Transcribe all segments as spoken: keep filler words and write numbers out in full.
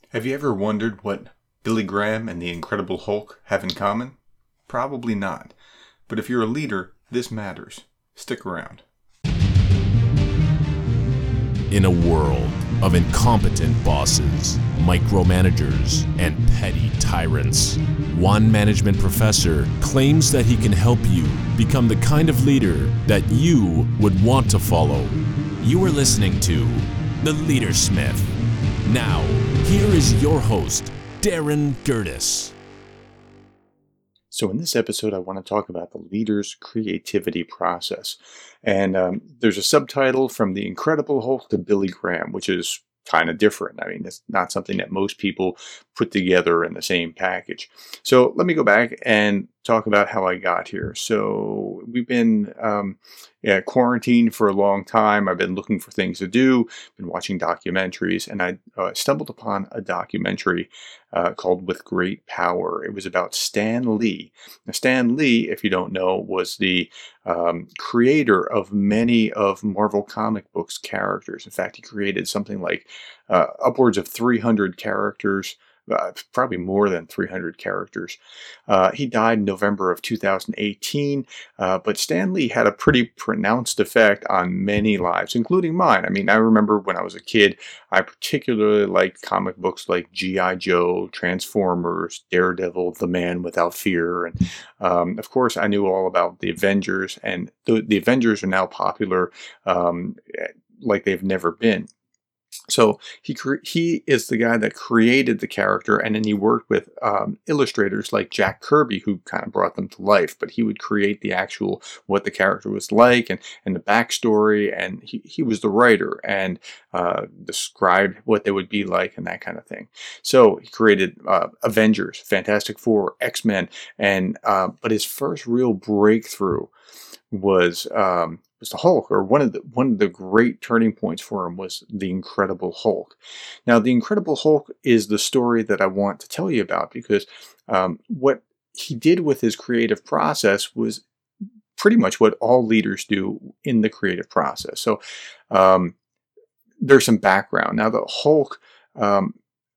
Have you ever wondered what Billy Graham and the Incredible Hulk have in common? Probably not. But if you're a leader, this matters. Stick around. In a world of incompetent bosses, micromanagers, and petty tyrants, one management professor claims that he can help you become the kind of leader that you would want to follow. You are listening to The Leadersmith. Now, here is your host, Darren Gertis. So in this episode, I want to talk about the leader's creativity process. And um, there's a subtitle from The Incredible Hulk to Billy Graham, which is kind of different. I mean, it's not something that most people put together in the same package. So let me go back and talk about how I got here. So we've been um, yeah, quarantined for a long time. I've been looking for things to do, been watching documentaries, and I uh, stumbled upon a documentary uh, called With Great Power. It was about Stan Lee. Now, Stan Lee, if you don't know, was the um, creator of many of Marvel comic books characters. In fact, he created something like uh, upwards of three hundred characters. Uh, probably more than three hundred characters. Uh, he died in November of two thousand eighteen, uh, but Stan Lee had a pretty pronounced effect on many lives, including mine. I mean, I remember when I was a kid, I particularly liked comic books like G I. Joe, Transformers, Daredevil, The Man Without Fear, and um, of course, I knew all about the Avengers, and the, the Avengers are now popular um, like they've never been. So he cre- he is the guy that created the character, and then he worked with um, illustrators like Jack Kirby, who kind of brought them to life. But he would create the actual what the character was like and, and the backstory, and he, he was the writer and uh, described what they would be like and that kind of thing. So he created uh, Avengers, Fantastic Four, X-Men, and uh, but his first real breakthrough was um, was the Hulk, or one of the one of the great turning points for him was the Incredible Hulk. Now, the Incredible Hulk is the story that I want to tell you about because um, what he did with his creative process was pretty much what all leaders do in the creative process. So um, there's some background. Now, the Hulk um,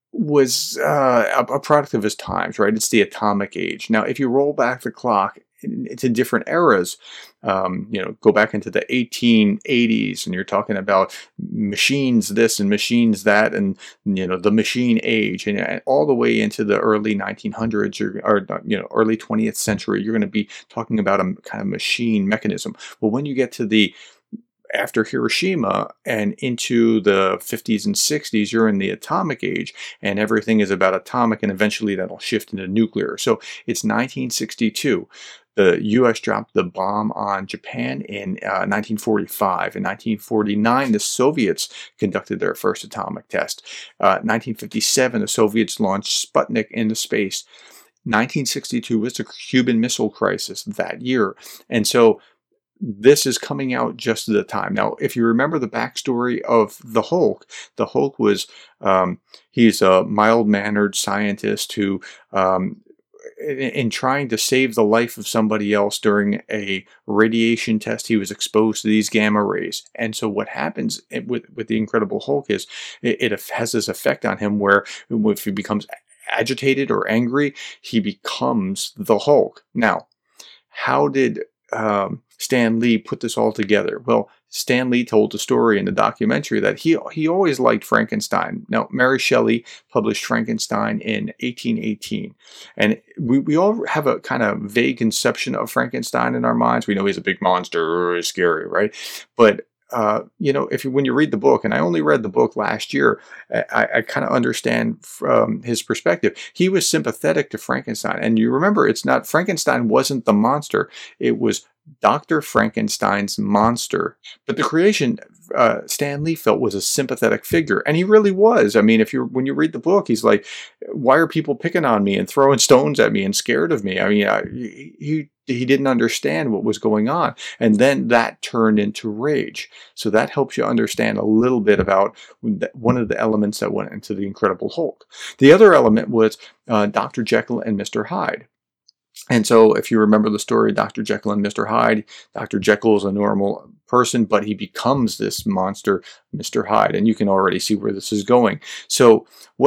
was uh, a, a product of his times, right? It's the atomic age. Now, if you roll back the clock into different eras, um, you know, go back into the eighteen eighties, and you're talking about machines this and machines that, and you know, the machine age, and, and all the way into the early nineteen hundreds or, or you know, early twentieth century, you're going to be talking about a kind of machine mechanism. Well, when you get to the after Hiroshima and into the fifties and sixties, you're in the atomic age, and everything is about atomic, and eventually that'll shift into nuclear. So it's nineteen sixty-two. The U S dropped the bomb on Japan in uh, nineteen forty-five. In nineteen forty-nine, the Soviets conducted their first atomic test. Uh, nineteen fifty-seven, the Soviets launched Sputnik into space. nineteen sixty-two was the Cuban Missile Crisis that year. And so this is coming out just at the time. Now, if you remember the backstory of the Hulk, the Hulk was, um, he's a mild-mannered scientist who, um, in, in trying to save the life of somebody else during a radiation test, he was exposed to these gamma rays. And so what happens with, with the Incredible Hulk is it, it has this effect on him where if he becomes agitated or angry, he becomes the Hulk. Now, how did um, Stan Lee put this all together? Well, Stan Lee told the story in the documentary that he he always liked Frankenstein. Now, Mary Shelley published Frankenstein in eighteen eighteen, and we, we all have a kind of vague conception of Frankenstein in our minds. We know he's a big monster, he's scary, right? But Uh, you know, if you, when you read the book, and I only read the book last year, I, I kind of understand from his perspective. He was sympathetic to Frankenstein. And you remember, it's not, Frankenstein wasn't the monster. It was Doctor Frankenstein's monster. But the creation, uh, Stan Lee felt, was a sympathetic figure. And he really was. I mean, if you when you read the book, he's like, why are people picking on me and throwing stones at me and scared of me? I mean, I, he he didn't understand what was going on. And then that turned into rage. So that helps you understand a little bit about one of the elements that went into the Incredible Hulk. The other element was uh, Doctor Jekyll and Mister Hyde. And so if you remember the story of Doctor Jekyll and Mister Hyde, Doctor Jekyll is a normal person, but he becomes this monster, Mister Hyde. And you can already see where this is going. So what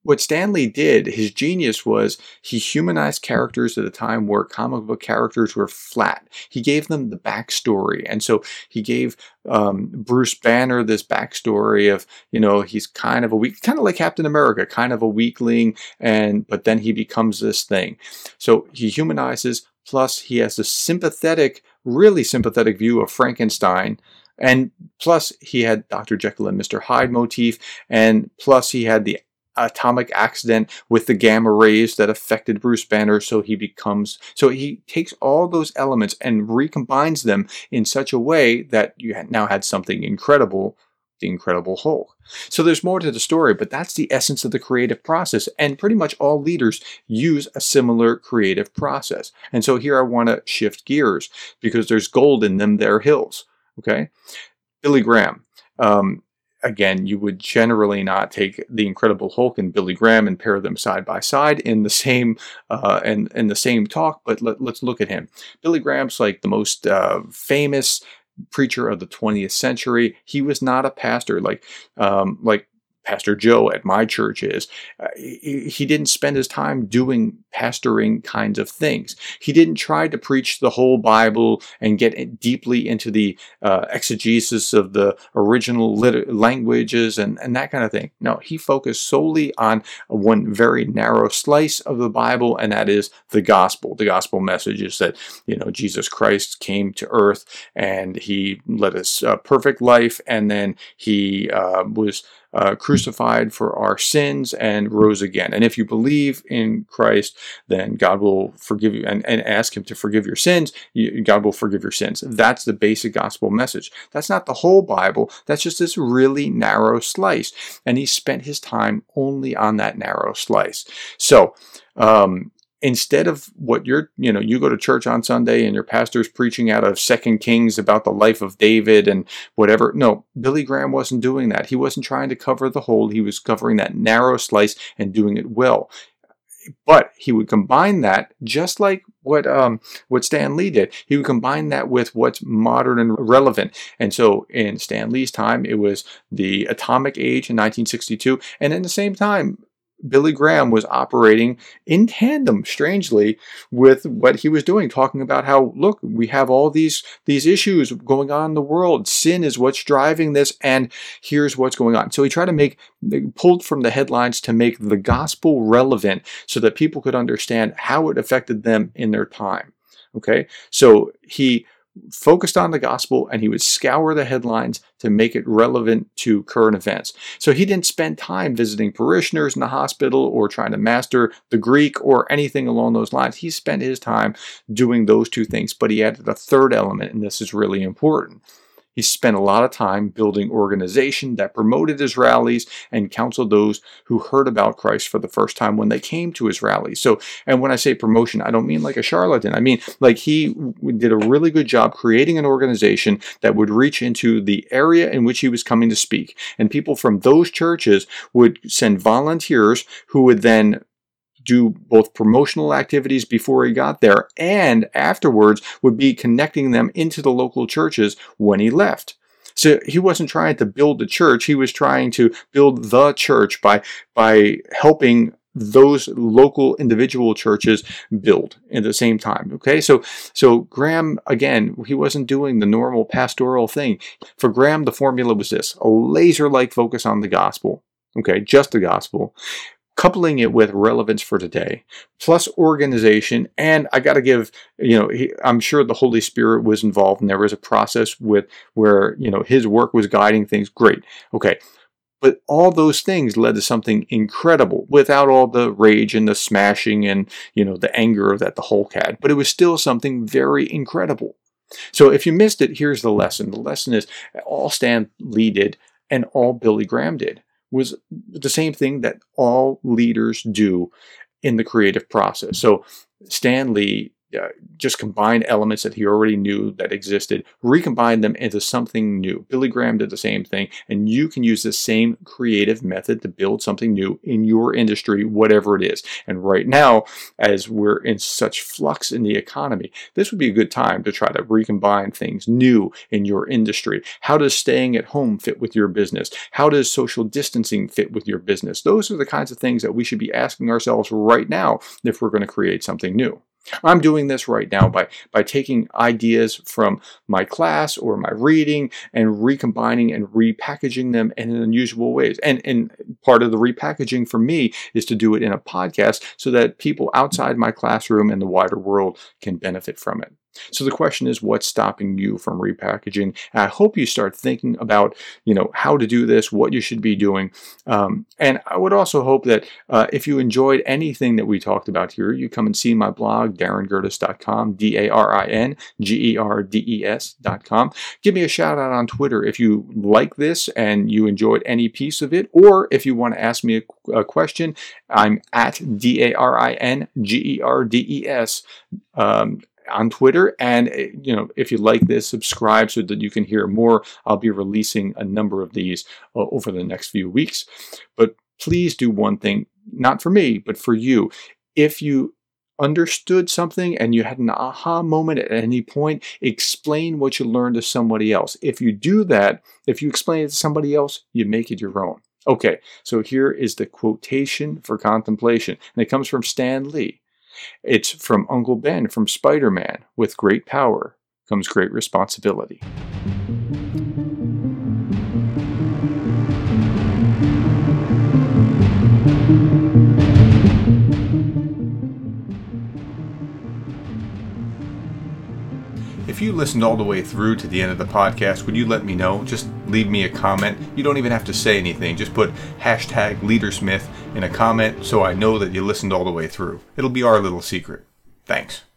what Stan Lee did, his genius was he humanized characters at a time where comic book characters were flat. He gave them the backstory. And so he gave um, Bruce Banner this backstory of, you know, he's kind of a weak, kind of like Captain America, kind of a weakling, and but then he becomes this thing. So he humanizes, plus he has a sympathetic, really sympathetic view of Frankenstein. And plus he had Doctor Jekyll and Mister Hyde motif, and plus he had the atomic accident with the gamma rays that affected Bruce Banner, so he becomes, so he takes all those elements and recombines them in such a way that you now had something incredible, the Incredible Hulk. So there's more to the story, but that's the essence of the creative process, and pretty much all leaders use a similar creative process. And so here I want to shift gears, because there's gold in them there hills, okay? Billy Graham. Um, Again, you would generally not take the Incredible Hulk and Billy Graham and pair them side by side in the same uh, in, in the same talk, but let, let's look at him. Billy Graham's like the most uh, famous preacher of the twentieth century. He was not a pastor like um, like Pastor Joe at my church is. Uh, he, he didn't spend his time doing pastoring kinds of things. He didn't try to preach the whole Bible and get deeply into the uh, exegesis of the original lit- languages and, and that kind of thing. No, he focused solely on one very narrow slice of the Bible, and that is the gospel. The gospel message is that, you know, Jesus Christ came to earth and he led us a perfect life, and then he uh, was Uh, crucified for our sins and rose again. And if you believe in Christ, then God will forgive you, and, and ask him to forgive your sins. You, God will forgive your sins. That's the basic gospel message. That's not the whole Bible. That's just this really narrow slice. And he spent his time only on that narrow slice. So, um, instead of what you're, you know, you go to church on Sunday and your pastor's preaching out of Second Kings about the life of David and whatever. No, Billy Graham wasn't doing that. He wasn't trying to cover the whole. He was covering that narrow slice and doing it well. But he would combine that, just like what um, what Stan Lee did. He would combine that with what's modern and relevant. And so in Stan Lee's time, it was the atomic age in nineteen sixty-two. And at the same time, Billy Graham was operating in tandem, strangely, with what he was doing, talking about how, look, we have all these, these issues going on in the world. Sin is what's driving this, and here's what's going on. So he tried to make, pulled from the headlines to make the gospel relevant so that people could understand how it affected them in their time. Okay? So he focused on the gospel, and he would scour the headlines to make it relevant to current events. So he didn't spend time visiting parishioners in the hospital or trying to master the Greek or anything along those lines. He spent his time doing those two things, but he added a third element, and this is really important. He spent a lot of time building organization that promoted his rallies and counseled those who heard about Christ for the first time when they came to his rallies. So, and when I say promotion, I don't mean like a charlatan. I mean, like he did a really good job creating an organization that would reach into the area in which he was coming to speak. And people from those churches would send volunteers who would then do both promotional activities before he got there, and afterwards would be connecting them into the local churches when he left. So he wasn't trying to build the church, he was trying to build the church by, by helping those local individual churches build at the same time. Okay, so so Graham, again, he wasn't doing the normal pastoral thing. For Graham, the formula was this: a laser-like focus on the gospel. Okay, just the gospel, coupling it with relevance for today, plus organization. And I got to give, you know, he, I'm sure the Holy Spirit was involved, and there was a process with where, you know, his work was guiding things. Great. Okay. But all those things led to something incredible without all the rage and the smashing and, you know, the anger that the Hulk had. But it was still something very incredible. So if you missed it, here's the lesson. The lesson is all Stan Lee did and all Billy Graham did was the same thing that all leaders do in the creative process. So Stan Lee uh, just combine elements that he already knew that existed, recombine them into something new. Billy Graham did the same thing, and you can use the same creative method to build something new in your industry, whatever it is. And right now, as we're in such flux in the economy, this would be a good time to try to recombine things new in your industry. How does staying at home fit with your business? How does social distancing fit with your business? Those are the kinds of things that we should be asking ourselves right now if we're going to create something new. I'm doing this right now by, by taking ideas from my class or my reading and recombining and repackaging them in unusual ways. And, and part of the repackaging for me is to do it in a podcast so that people outside my classroom and the wider world can benefit from it. So the question is, what's stopping you from repackaging? And I hope you start thinking about, you know, how to do this, what you should be doing. Um, and I would also hope that uh, if you enjoyed anything that we talked about here, you come and see my blog, darin gerdes dot com, D A R I N G E R D E S dot com. Give me a shout out on Twitter if you like this and you enjoyed any piece of it, or if you want to ask me a, a question, I'm at D A R I N G E R D E S. Um, on Twitter. And, you know, if you like this, subscribe so that you can hear more. I'll be releasing a number of these uh, over the next few weeks. But please do one thing, not for me, but for you. If you understood something and you had an aha moment at any point, explain what you learned to somebody else. If you do that, if you explain it to somebody else, you make it your own. Okay, so here is the quotation for contemplation, and it comes from Stan Lee. It's from Uncle Ben from Spider-Man. With great power comes great responsibility. If you listened all the way through to the end of the podcast, would you let me know? Just leave me a comment. You don't even have to say anything. Just put hashtag Leadersmith in a comment so I know that you listened all the way through. It'll be our little secret. Thanks.